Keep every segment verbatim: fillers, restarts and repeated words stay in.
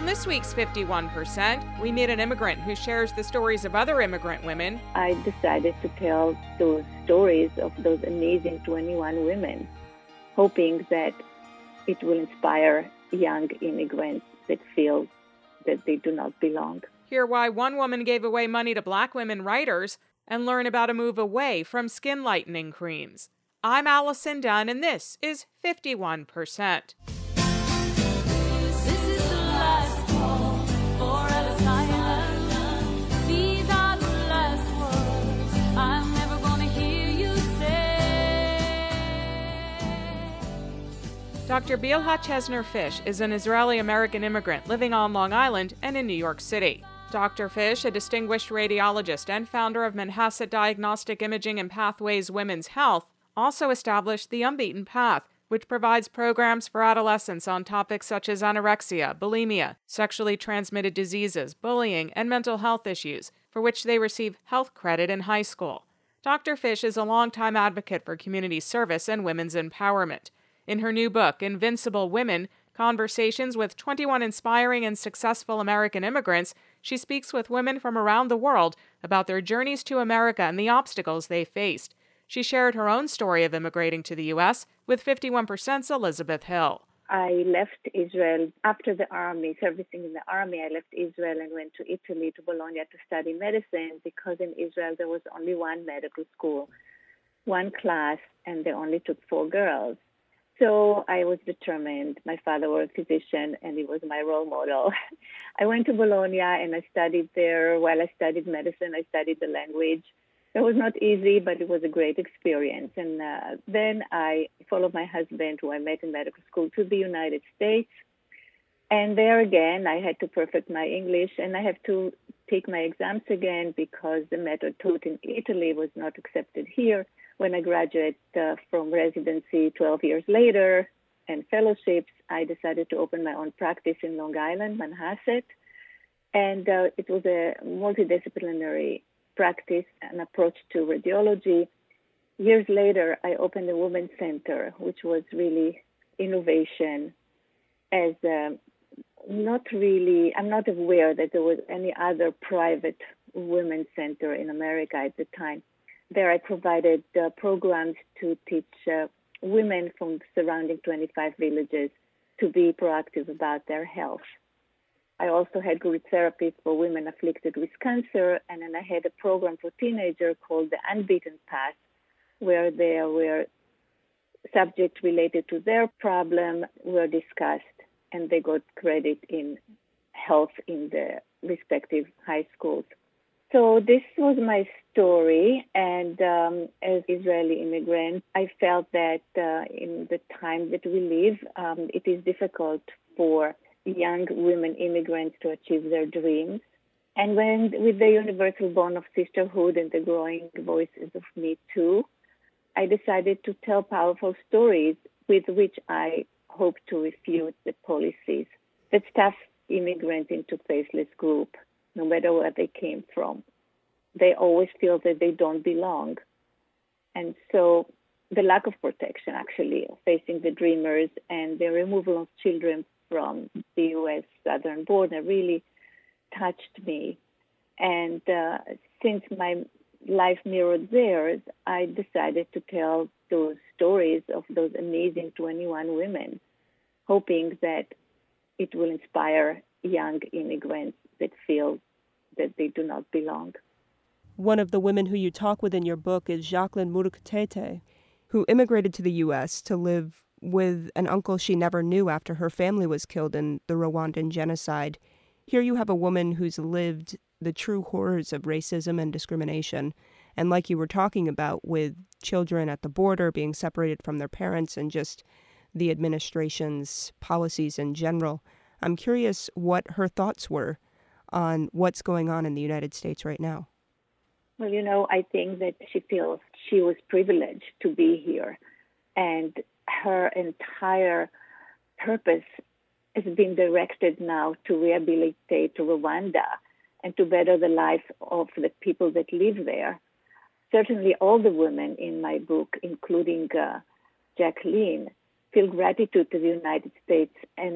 On this week's fifty-one percent, we meet an immigrant who shares the stories of other immigrant women. I decided to tell those stories of those amazing twenty-one women, hoping that it will inspire young immigrants that feel that they do not belong. Hear why one woman gave away money to black women writers and learn about a move away from skin lightening creams. I'm Allison Dunn, and this is fifty-one percent. Doctor Bilha Chesner-Fish is an Israeli-American immigrant living on Long Island and in New York City. Doctor Fish, a distinguished radiologist and founder of Manhasset Diagnostic Imaging and Pathways Women's Health, also established The Unbeaten Path, which provides programs for adolescents on topics such as anorexia, bulimia, sexually transmitted diseases, bullying, and mental health issues, for which they receive health credit in high school. Doctor Fish is a longtime advocate for community service and women's empowerment. In her new book, Invincible Women, Conversations with twenty-one Inspiring and Successful American Immigrants, she speaks with women from around the world about their journeys to America and the obstacles they faced. She shared her own story of immigrating to the U S with fifty-one percent's Elizabeth Hill. I left Israel after the army, servicing in the army. I left Israel and went to Italy, to Bologna, to study medicine because in Israel there was only one medical school, one class, and they only took four girls. So I was determined. My father was a physician, and he was my role model. I went to Bologna, and I studied there. While I studied medicine, I studied the language. It was not easy, but it was a great experience. And uh, then I followed my husband, who I met in medical school, to the United States. And there again, I had to perfect my English, and I have to take my exams again because the method taught in Italy was not accepted here. When I graduated uh, from residency twelve years later and fellowships, I decided to open my own practice in Long Island, Manhasset. And uh, it was a multidisciplinary practice, an approach to radiology. Years later, I opened a women's center, which was really innovation as um, not really, I'm not aware that there was any other private women's center in America at the time. There I provided uh, programs to teach uh, women from surrounding twenty-five villages to be proactive about their health. I also had group therapy for women afflicted with cancer, and then I had a program for teenagers called The Unbeaten Path, where there were subjects related to their problem were discussed, and they got credit in health in the respective high schools. So this was my story, and um, as Israeli immigrant, I felt that uh, in the time that we live, um, it is difficult for young women immigrants to achieve their dreams. And when, with the universal bond of sisterhood and the growing voices of Me Too, I decided to tell powerful stories with which I hope to refute the policies that stuff immigrants into faceless group, no matter where they came from. They always feel that they don't belong. And so the lack of protection, actually, facing the dreamers and the removal of children from the U S southern border really touched me. And uh, since my life mirrored theirs, I decided to tell those stories of those amazing twenty-one women, hoping that it will inspire young immigrants that feel that they do not belong. One of the women who you talk with in your book is Jacqueline Murugetete, who immigrated to the U S to live with an uncle she never knew after her family was killed in the Rwandan genocide. Here you have a woman who's lived the true horrors of racism and discrimination. And like you were talking about, with children at the border being separated from their parents and just the administration's policies in general, I'm curious what her thoughts were on what's going on in the United States right now. Well, you know, I think that she feels she was privileged to be here, and her entire purpose has been directed now to rehabilitate Rwanda and to better the life of the people that live there. Certainly all the women in my book, including uh, Jacqueline, feel gratitude to the United States and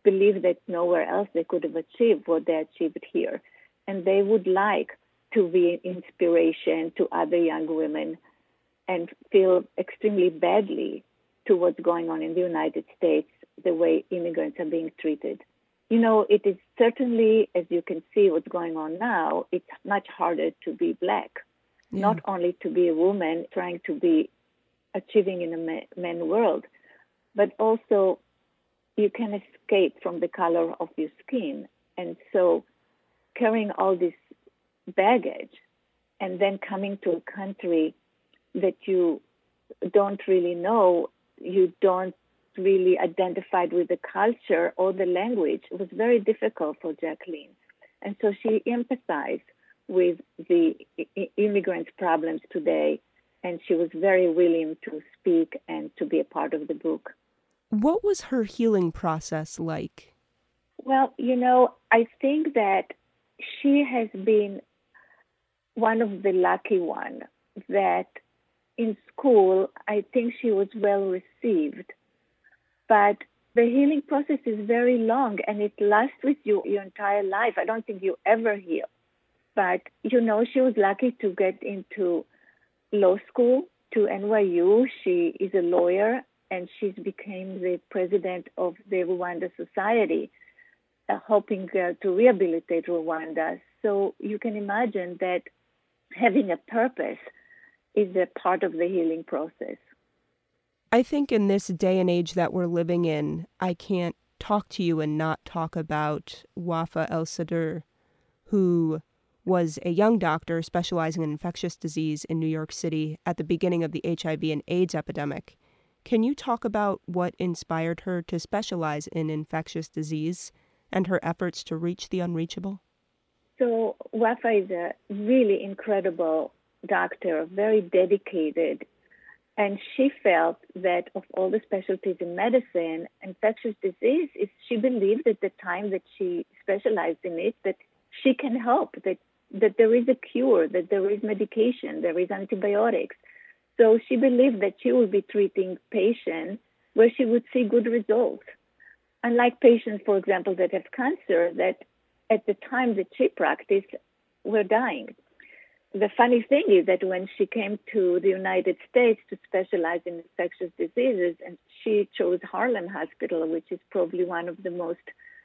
believe that nowhere else they could have achieved what they achieved here. And they would like to be an inspiration to other young women and feel extremely badly to what's going on in the United States, the way immigrants are being treated. You know, it is certainly, as you can see what's going on now, it's much harder to be Black, yeah. Not only to be a woman trying to be achieving in a man world, but also you can escape from the color of your skin. And so carrying all this baggage and then coming to a country that you don't really know, you don't really identified with the culture or the language, it was very difficult for Jacqueline. And so she empathized with the immigrants' problems today, and she was very willing to speak and to be a part of the book. What was her healing process like? Well, you know, I think that she has been one of the lucky ones that in school, I think she was well received. But the healing process is very long and it lasts with you your entire life. I don't think you ever heal. But, you know, she was lucky to get into law school, to N Y U. She is a lawyer and she's became the president of the Rwanda Society, uh, hoping uh, to rehabilitate Rwanda. So you can imagine that having a purpose is a part of the healing process. I think in this day and age that we're living in, I can't talk to you and not talk about Wafa El-Sadr, who was a young doctor specializing in infectious disease in New York City at the beginning of the H I V and AIDS epidemic. Can you talk about what inspired her to specialize in infectious disease and her efforts to reach the unreachable? So Wafa is a really incredible doctor, very dedicated. And she felt that of all the specialties in medicine, infectious disease, is, she believed at the time that she specialized in it, that she can help, that, that there is a cure, that there is medication, there is antibiotics. So she believed that she would be treating patients where she would see good results. Unlike patients, for example, that have cancer, that at the time that she practiced were dying. The funny thing is that when she came to the United States to specialize in infectious diseases, and she chose Harlan Hospital, which is probably one of the most,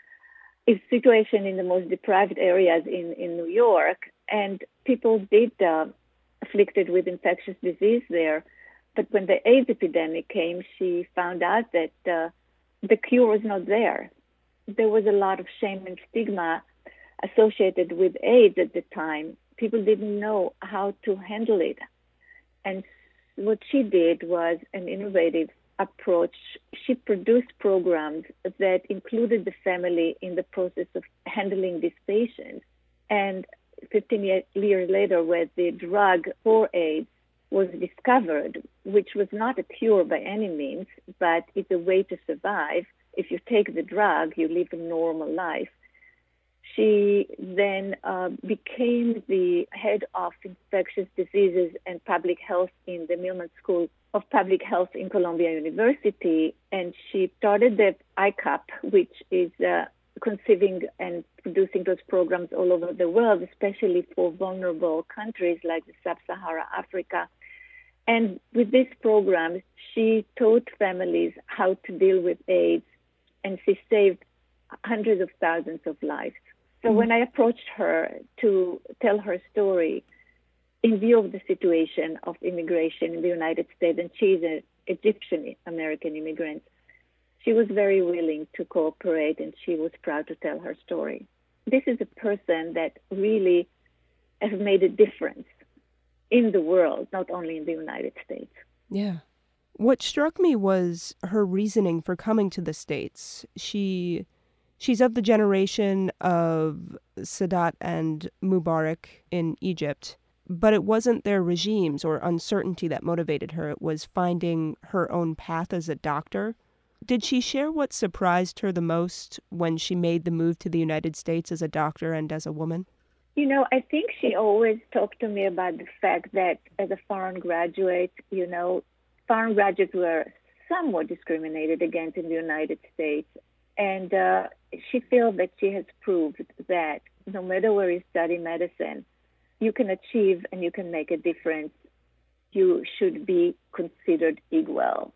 is situation in the most deprived areas in, in New York, and people did uh, afflicted with infectious disease there. But when the AIDS epidemic came, she found out that uh, the cure was not there. There was a lot of shame and stigma associated with AIDS at the time. People didn't know how to handle it. And what she did was an innovative approach. She produced programs that included the family in the process of handling these patients. And fifteen years later, when the drug for AIDS was discovered, which was not a cure by any means, but it's a way to survive. If you take the drug, you live a normal life. She then uh, became the head of infectious diseases and public health in the Millman School of Public Health in Columbia University, and she started the I CAP, which is uh, conceiving and producing those programs all over the world, especially for vulnerable countries like the Sub-Saharan Africa. And with this program, she taught families how to deal with AIDS, and she saved hundreds of thousands of lives. So when I approached her to tell her story in view of the situation of immigration in the United States, and she's an Egyptian American immigrant, she was very willing to cooperate and she was proud to tell her story. This is a person that really has made a difference in the world, not only in the United States. Yeah. What struck me was her reasoning for coming to the States. She... She's of the generation of Sadat and Mubarak in Egypt, but it wasn't their regimes or uncertainty that motivated her. It was finding her own path as a doctor. Did she share what surprised her the most when she made the move to the United States as a doctor and as a woman? You know, I think she always talked to me about the fact that as a foreign graduate, you know, foreign graduates were somewhat discriminated against in the United States. And uh, she feels that she has proved that no matter where you study medicine, you can achieve and you can make a difference. You should be considered equal.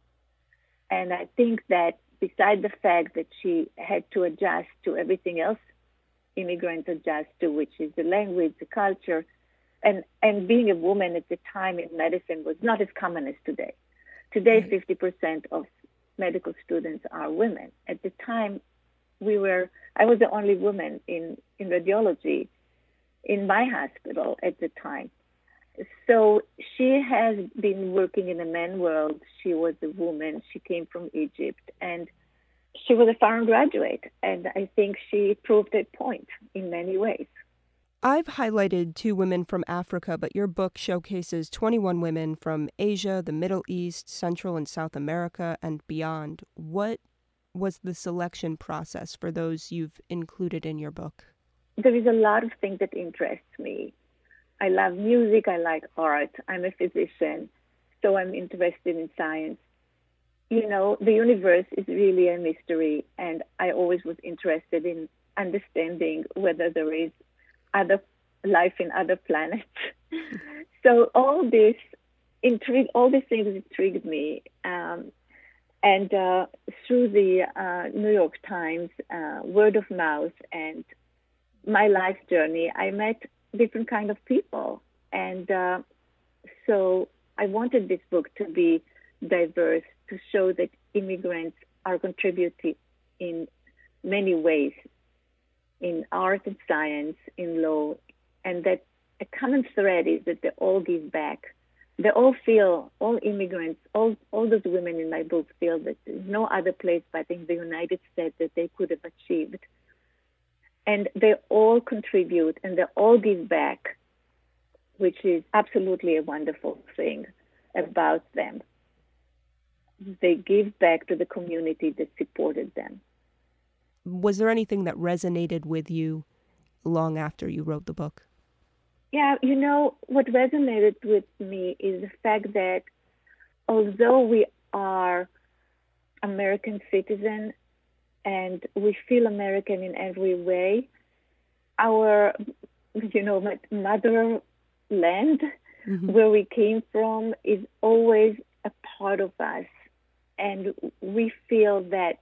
And I think that beside the fact that she had to adjust to everything else immigrants adjust to, which is the language, the culture, and, and being a woman at the time in medicine was not as common as today. Today, fifty percent of medical students are women. At the time, we were, I was the only woman in, in radiology in my hospital at the time. So she has been working in the men world. She was a woman. She came from Egypt, and she was a foreign graduate. And I think she proved that point in many ways. I've highlighted two women from Africa, but your book showcases twenty-one women from Asia, the Middle East, Central and South America, and beyond. What was the selection process for those you've included in your book? There is a lot of things that interest me. I love music, I like art, I'm a physician, so I'm interested in science. You know, the universe is really a mystery, and I always was interested in understanding whether there is other life in other planets. So all this intrigue, all these things intrigued me. Um, and uh, through the uh, New York Times, uh, word of mouth, and my life journey, I met different kind of people. And uh, so I wanted this book to be diverse, to show that immigrants are contributing in many ways, in art and science, in law, and that a common thread is that they all give back. They all feel, all immigrants, all, all those women in my book feel that there's no other place but in the United States that they could have achieved. And they all contribute and they all give back, which is absolutely a wonderful thing about them. They give back to the community that supported them. Was there anything that resonated with you long after you wrote the book? Yeah, you know, what resonated with me is the fact that although we are American citizens and we feel American in every way, our, you know, motherland, mm-hmm. where we came from, is always a part of us. And we feel that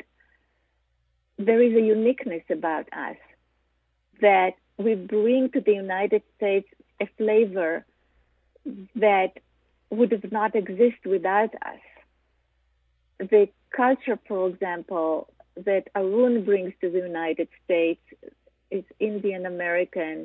there is a uniqueness about us, that we bring to the United States a flavor that would have not exist without us. The culture, for example, that Arun brings to the United States is Indian American,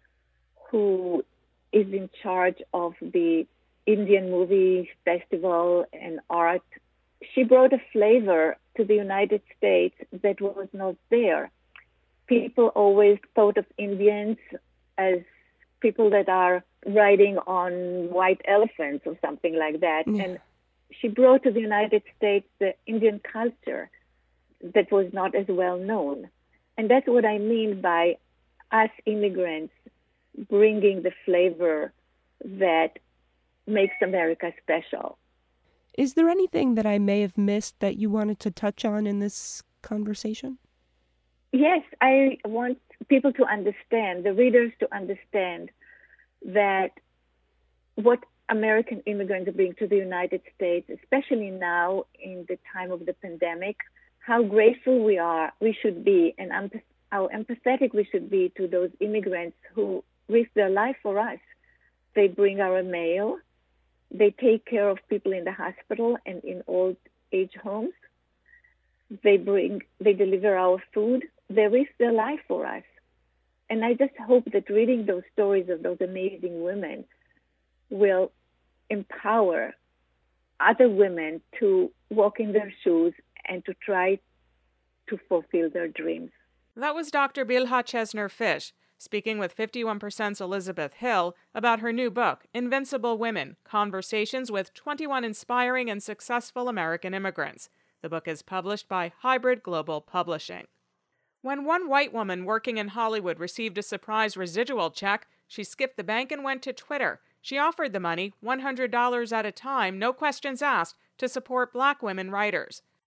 who is in charge of the Indian Movie Festival and art. She brought a flavor to the United States that was not there. People always thought of Indians as people that are riding on white elephants or something like that. Yeah. And she brought to the United States the Indian culture that was not as well known. And that's what I mean by us immigrants bringing the flavor that makes America special. Is there anything that I may have missed that you wanted to touch on in this conversation? Yes, I want people to understand, the readers to understand that what American immigrants bring to the United States, especially now in the time of the pandemic, how grateful we are, we should be, and how empathetic we should be to those immigrants who risk their life for us. They bring our mail. They take care of people in the hospital and in old age homes. They bring, they deliver our food. They risk their life for us. And I just hope that reading those stories of those amazing women will empower other women to walk in their shoes and to try to fulfill their dreams. That was Doctor Bilha Chesner-Fish, speaking with fifty-one percent's Elizabeth Hill about her new book, Invincible Women, Conversations with twenty-one Inspiring and Successful American Immigrants. The book is published by Hybrid Global Publishing. When one white woman working in Hollywood received a surprise residual check, she skipped the bank and went to Twitter. She offered the money, one hundred dollars at a time, no questions asked, to support black women writers.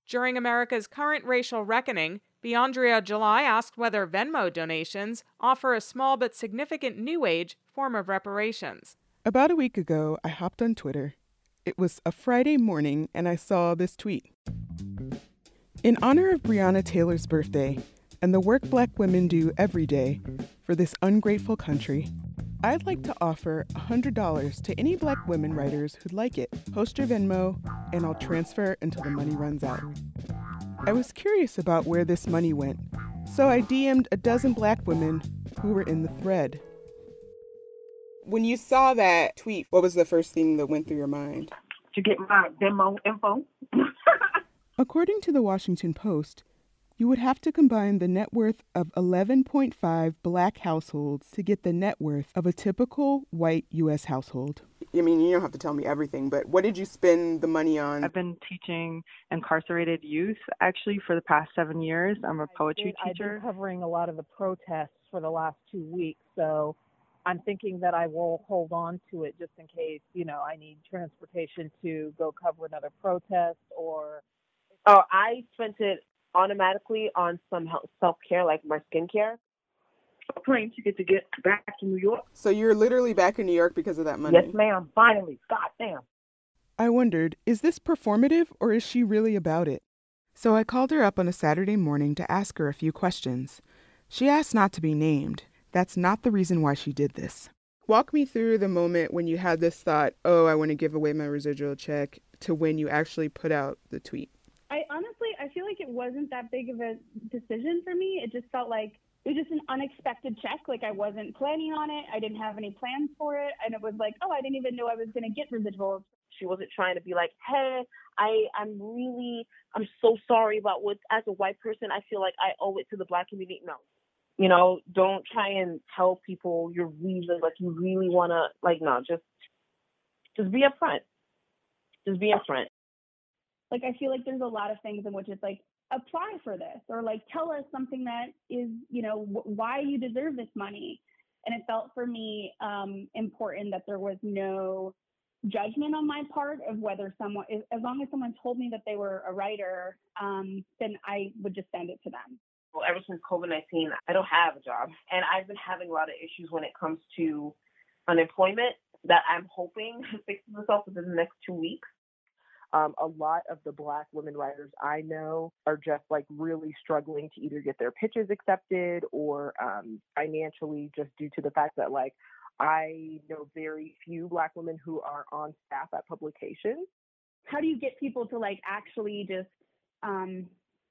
During America's current racial reckoning, Beyondria July asked whether Venmo donations offer a small but significant new age form of reparations. About a week ago, I hopped on Twitter. It was a Friday morning, and I saw this tweet. In honor of Breonna Taylor's birthday and the work Black women do every day for this ungrateful country, I'd like to offer one hundred dollars to any Black women writers who'd like it. Post your Venmo, and I'll transfer until the money runs out. I was curious about where this money went, so I D M'd a dozen Black women who were in the thread. When you saw that tweet, what was the first thing that went through your mind? To get my Venmo info. According to the Washington Post, you would have to combine the net worth of eleven point five Black households to get the net worth of a typical white U S household. I mean, you don't have to tell me everything, but what did you spend the money on? I've been teaching incarcerated youth, actually, for the past seven years. I'm a poetry teacher. I've been covering a lot of the protests for the last two weeks, so I'm thinking that I will hold on to it just in case, you know, I need transportation to go cover another protest or... Oh, I spent it automatically on some self-care, like my skincare. A plane ticket to get back to New York. So you're literally back in New York because of that money? Yes, ma'am. Finally. God damn. I wondered, is this performative or is she really about it? So I called her up on a Saturday morning to ask her a few questions. She asked not to be named. That's not the reason why she did this. Walk me through the moment when you had this thought, oh, I want to give away my residual check, to when you actually put out the tweet. I honestly, I feel like it wasn't that big of a decision for me. It just felt like it was just an unexpected check. Like I wasn't planning on it. I didn't have any plans for it. And it was like, oh, I didn't even know I was going to get residuals. She wasn't trying to be like, hey, I, I'm really, I'm so sorry about what, as a white person, I feel like I owe it to the Black community. No. You know, don't try and tell people your reasons, like you really want to, like, no, just, just be upfront. Just be upfront. Like, I feel like there's a lot of things in which it's like, apply for this, or like, tell us something that is, you know, w- why you deserve this money. And it felt for me um, important that there was no judgment on my part of whether someone, as long as someone told me that they were a writer, um, then I would just send it to them. Well, ever since COVID nineteen, I don't have a job. And I've been having a lot of issues when it comes to unemployment that I'm hoping fixes itself within the next two weeks. Um, a lot of the Black women writers I know are just like really struggling to either get their pitches accepted or um, financially, just due to the fact that like I know very few Black women who are on staff at publications. How do you get people to like actually just um,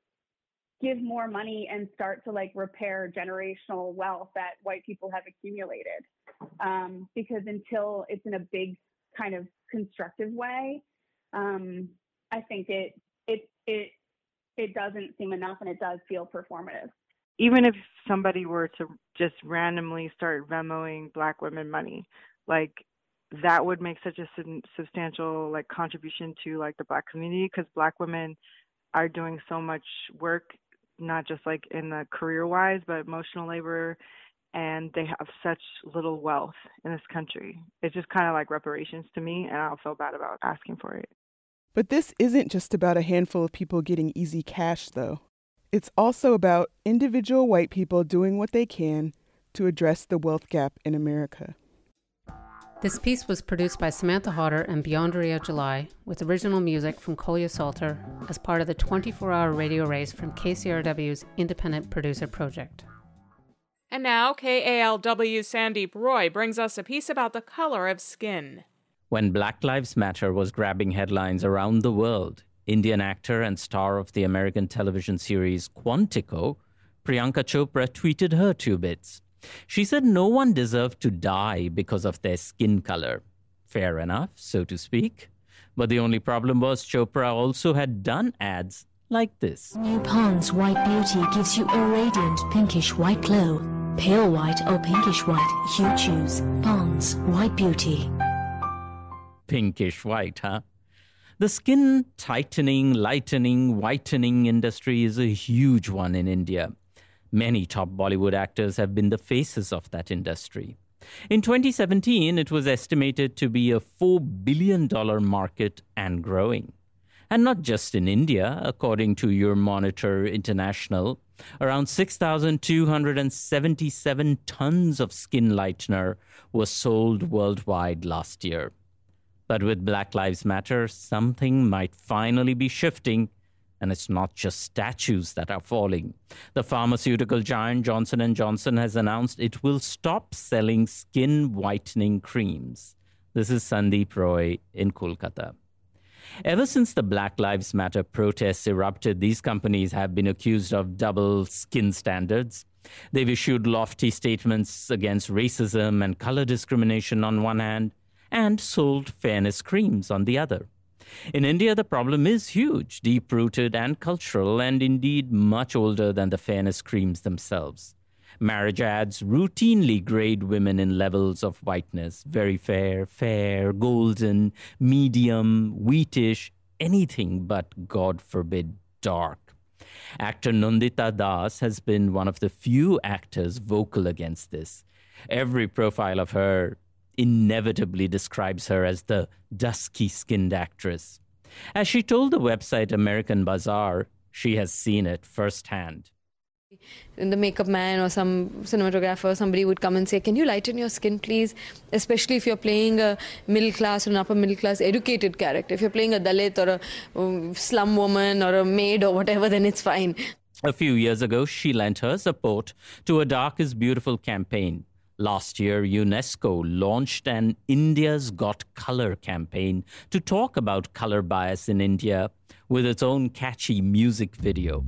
give more money and start to like repair generational wealth that white people have accumulated? Um, because until it's in a big kind of constructive way, um, I think it it it it doesn't seem enough, and it does feel performative. Even if somebody were to just randomly start Venmoing Black women money, like that would make such a substantial like contribution to like the Black community, because Black women are doing so much work, not just like in the career wise, but emotional labor, and they have such little wealth in this country. It's just kind of like reparations to me, and I don't feel bad about asking for it. But this isn't just about a handful of people getting easy cash, though. It's also about individual white people doing what they can to address the wealth gap in America. This piece was produced by Samantha Hodder and Beyondria July, with original music from Kolya Salter as part of the twenty-four hour radio race from K C R W's Independent Producer Project. And now, K A L W's Sandeep Roy brings us a piece about the color of skin. When Black Lives Matter was grabbing headlines around the world, Indian actor and star of the American television series Quantico, Priyanka Chopra tweeted her two bits. She said no one deserved to die because of their skin color. Fair enough, so to speak. But the only problem was Chopra also had done ads like this. New Pond's White Beauty gives you a radiant pinkish white glow. Pale white or pinkish white, you choose. Pond's White Beauty. Pinkish white, huh? The skin tightening, lightening, whitening industry is a huge one in India. Many top Bollywood actors have been the faces of that industry. In twenty seventeen, it was estimated to be a four billion dollars market and growing. And not just in India. According to Euromonitor International, around six thousand two hundred seventy-seven tons of skin lightener was sold worldwide last year. But with Black Lives Matter, something might finally be shifting, and it's not just statues that are falling. The pharmaceutical giant Johnson and Johnson has announced it will stop selling skin whitening creams. This is Sandeep Roy in Kolkata. Ever since the Black Lives Matter protests erupted, these companies have been accused of double skin standards. They've issued lofty statements against racism and color discrimination on one hand, and sold fairness creams on the other. In India, the problem is huge, deep-rooted and cultural, and indeed much older than the fairness creams themselves. Marriage ads routinely grade women in levels of whiteness: very fair, fair, golden, medium, wheatish, anything but, God forbid, dark. Actor Nandita Das has been one of the few actors vocal against this. Every profile of her inevitably describes her as the dusky-skinned actress. As she told the website American Bazaar, she has seen it firsthand. The makeup man or some cinematographer, somebody would come and say, can you lighten your skin, please? Especially if you're playing a middle class or an upper middle class educated character. If you're playing a Dalit or a um, slum woman or a maid or whatever, then it's fine. A few years ago, she lent her support to a Dark is Beautiful campaign. Last year, UNESCO launched an India's Got Color campaign to talk about color bias in India with its own catchy music video.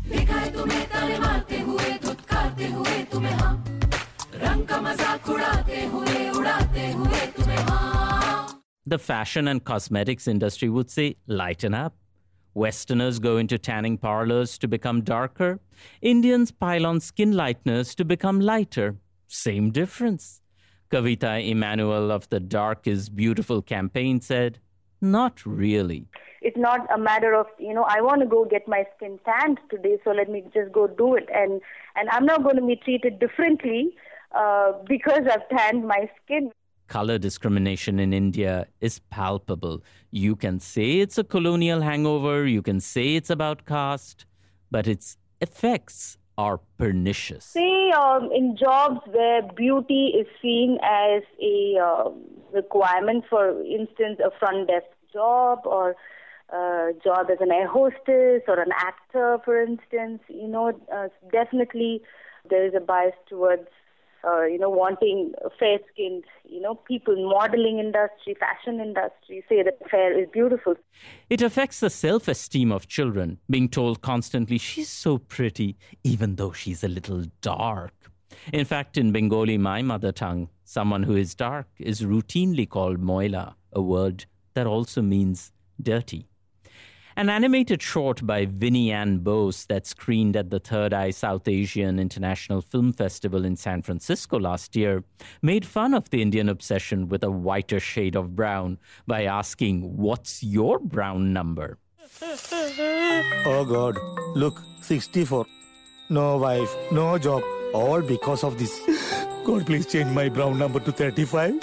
The fashion and cosmetics industry would say, lighten up. Westerners go into tanning parlors to become darker. Indians pile on skin lighteners to become lighter. Same difference. Kavita Emanuel of the Dark is Beautiful campaign said, not really. It's not a matter of, you know, I want to go get my skin tanned today, so let me just go do it. And, and I'm not going to be treated differently uh, because I've tanned my skin. Color discrimination in India is palpable. You can say it's a colonial hangover, you can say it's about caste, but its effects are pernicious. Say um, in jobs where beauty is seen as a uh, requirement, for instance, a front desk job or a job as an air hostess or an actor, for instance, you know, uh, definitely there is a bias towards, uh, you know, wanting fair-skinned, you know, people, modeling industry, fashion industry, say that fair is beautiful. It affects the self-esteem of children, being told constantly, she's so pretty, even though she's a little dark. In fact, in Bengali, my mother tongue, someone who is dark is routinely called moila, a word that also means dirty. An animated short by Vinnie Ann Bose that screened at the Third Eye South Asian International Film Festival in San Francisco last year made fun of the Indian obsession with a whiter shade of brown by asking, what's your brown number? Oh God, look, sixty-four. No wife, no job, all because of this. God, please change my brown number to thirty-five.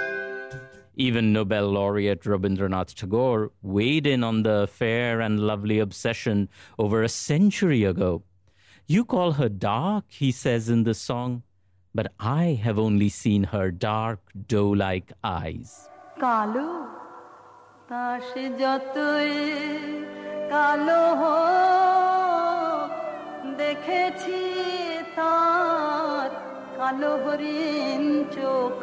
Even Nobel laureate Rabindranath Tagore weighed in on the fair and lovely obsession over a century ago. You call her dark, he says in the song, but I have only seen her dark, doe-like eyes. Kalu, tashe jotoi kalo ho, dekhechi tar kalo horin chok.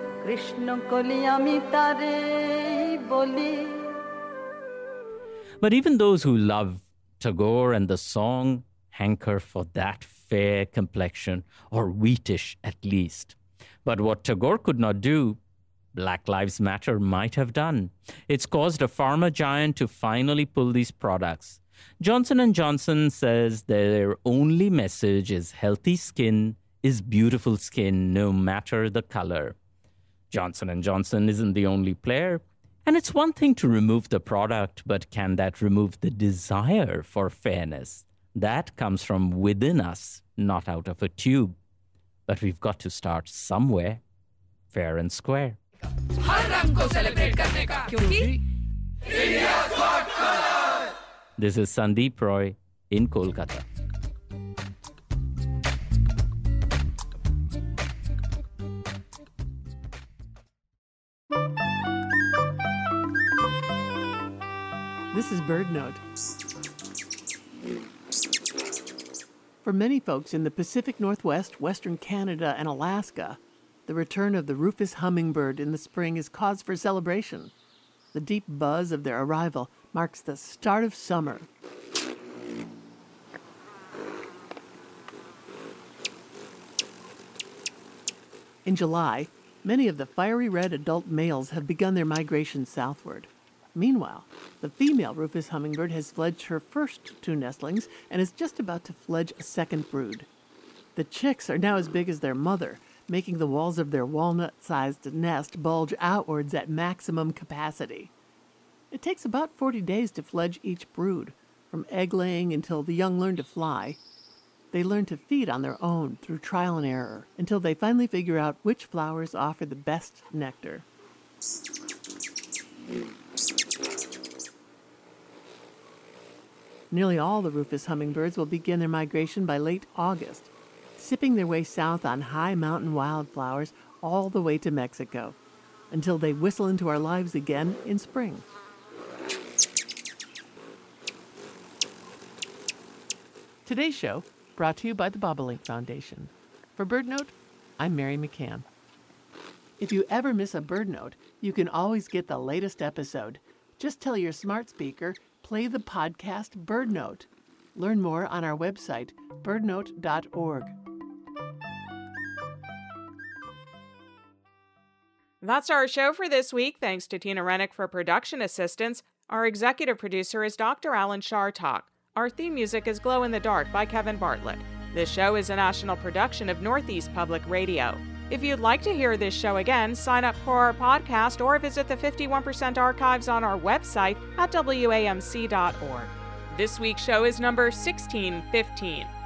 But even those who love Tagore and the song hanker for that fair complexion, or wheatish at least. But what Tagore could not do, Black Lives Matter might have done. It's caused a pharma giant to finally pull these products. Johnson and Johnson says their only message is healthy skin is beautiful skin, no matter the color. Johnson and Johnson isn't the only player, and it's one thing to remove the product, but can that remove the desire for fairness? That comes from within us, not out of a tube. But we've got to start somewhere, fair and square. हर रंग को celebrate करने का क्योंकि India's got color. This is Sandeep Roy in Kolkata. This is BirdNote. For many folks in the Pacific Northwest, Western Canada, and Alaska, the return of the rufous hummingbird in the spring is cause for celebration. The deep buzz of their arrival marks the start of summer. In July, many of the fiery red adult males have begun their migration southward. Meanwhile, the female rufous hummingbird has fledged her first two nestlings and is just about to fledge a second brood. The chicks are now as big as their mother, making the walls of their walnut-sized nest bulge outwards at maximum capacity. It takes about forty days to fledge each brood, from egg-laying until the young learn to fly. They learn to feed on their own through trial and error until they finally figure out which flowers offer the best nectar. Nearly all the rufous hummingbirds will begin their migration by late August, sipping their way south on high mountain wildflowers all the way to Mexico, until they whistle into our lives again in spring. Today's show brought to you by the Bobolink Foundation. For BirdNote, I'm Mary McCann. If you ever miss a BirdNote, you can always get the latest episode. Just tell your smart speaker, play the podcast BirdNote. Learn more on our website, bird note dot org. That's our show for this week. Thanks to Tina Rennick for production assistance. Our executive producer is Doctor Alan Shartok. Our theme music is Glow in the Dark by Kevin Bartlett. This show is a national production of Northeast Public Radio. If you'd like to hear this show again, sign up for our podcast or visit the fifty-one percent archives on our website at W A M C dot org. This week's show is number sixteen fifteen.